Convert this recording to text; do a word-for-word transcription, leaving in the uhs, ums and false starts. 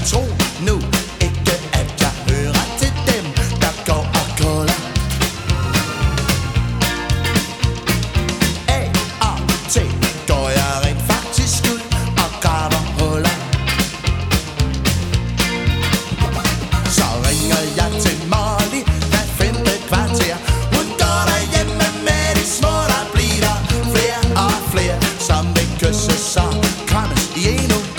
tro nu ikke, at jeg hører til dem, der går og kolder. A og T går jeg rent faktisk ud og graver huller. Så ringer jeg til Molly hvert femte kvarter. Hun går derhjemme med de små, der bliver flere og flere, som vil kysse så kommes i endnu.